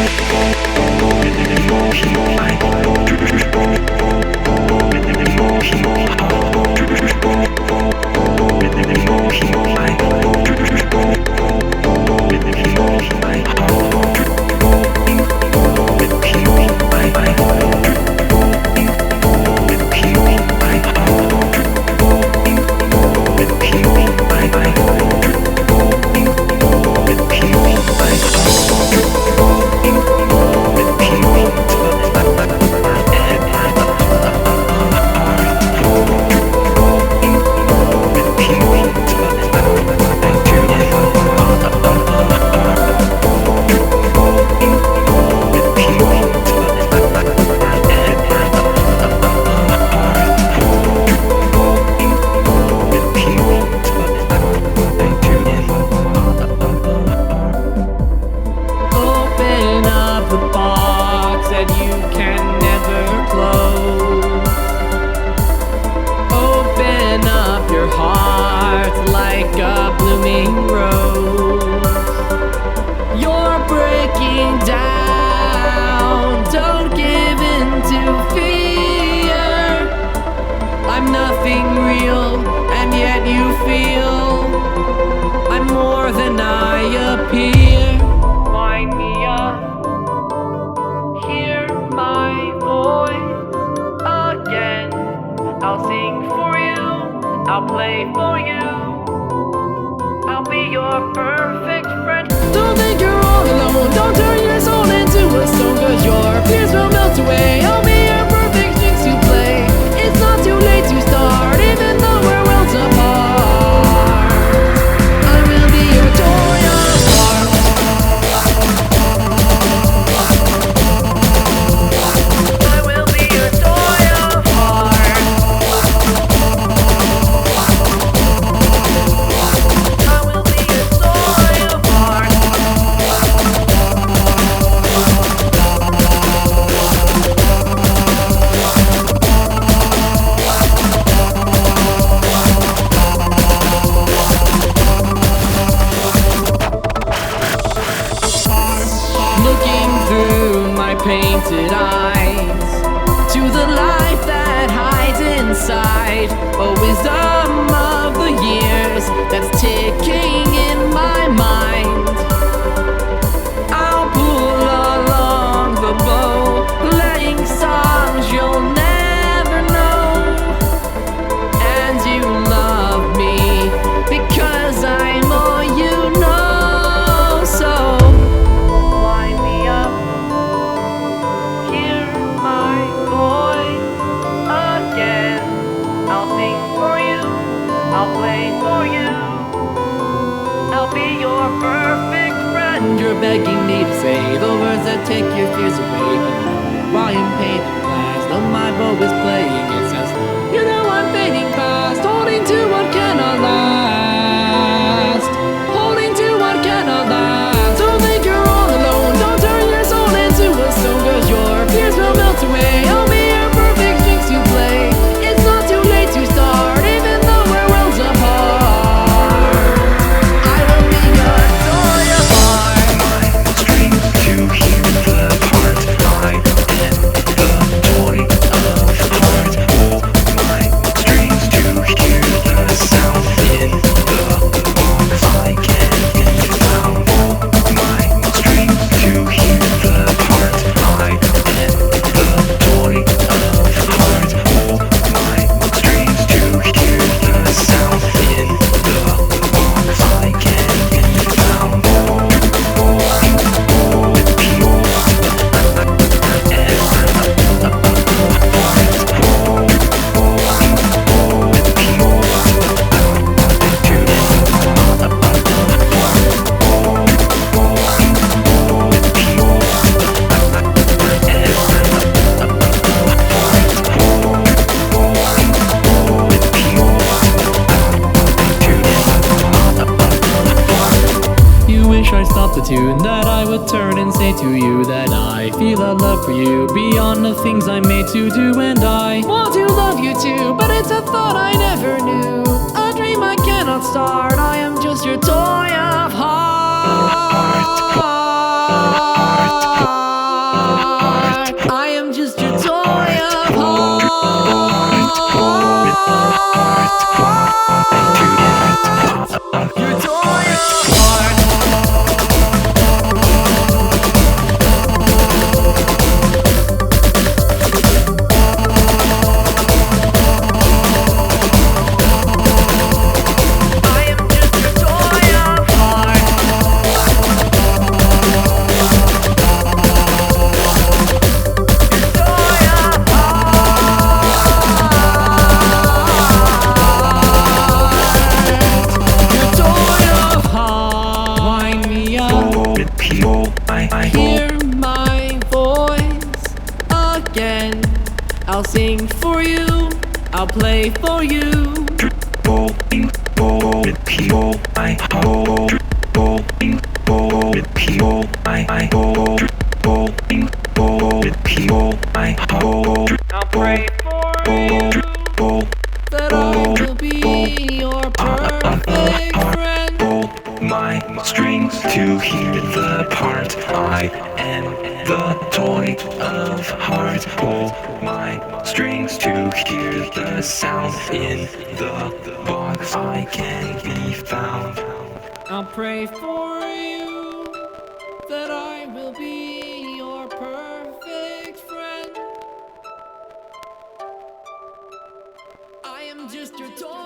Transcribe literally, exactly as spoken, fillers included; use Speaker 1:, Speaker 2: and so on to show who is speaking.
Speaker 1: appear. Wind me up, hear my voice again. I'll sing for you, I'll play for you, I'll be your perfect friend. Don't think you're all alone, don't turn your soul into a stone, cause your fears will melt away. I'll be your perfect strings to play. It's not too late to start, even though we're worlds apart. I will be your toy of heart. I will be your toy of heart. I will be your toy of heart. Looking through my painted eyes to the life that hides inside. A wisdom of the years that's ticking in my mind. I'll pull along the bow, playing songs you'll never know. And you love me because I'm all you know. So wind me up, hear my voice again. I'll sing for you, I'll play for you, I'll be your perfect friend. You're begging me to say the words that take your fears away, but while in pain at last, though my bow is playing, it says, you know I'm fading fast, holding to what cannot last, holding to what cannot last. Don't think you're all alone, don't turn your soul into a stone, cause your fears will melt away. I'll be your perfect strings to play. It's not too late to start, even though we're worlds apart. I will be your toy of heart.
Speaker 2: My strings to hear the part. I am the toy of heart. Hold my strings to hear the sound in the box. I can get found. Hold my strings to hear the part. I am the toy of heart. Hold my strings to hear the sound in the box. I can get found.
Speaker 1: You wish I stopped the tune, that I would turn and say to you that I feel a love for you beyond the things I'm made to do. And I want to love you too, but it's a thought I never knew, a dream I cannot start. I am just your toy of heart. hear my voice again. I'll sing for you, I'll play for you.
Speaker 2: Bowling, bowling, people, I bowl. Bowling, bowling, people, I bowl. Bowling, bowling, people, I bowl.
Speaker 1: I'll pray for you that I will be your perfect friend.
Speaker 2: Pull my strings to hear the part. I am the toy of heart. Pull my strings to hear the sound. In the box I can be found.
Speaker 1: I'll pray for you that I will be your perfect friend. I am just your toy.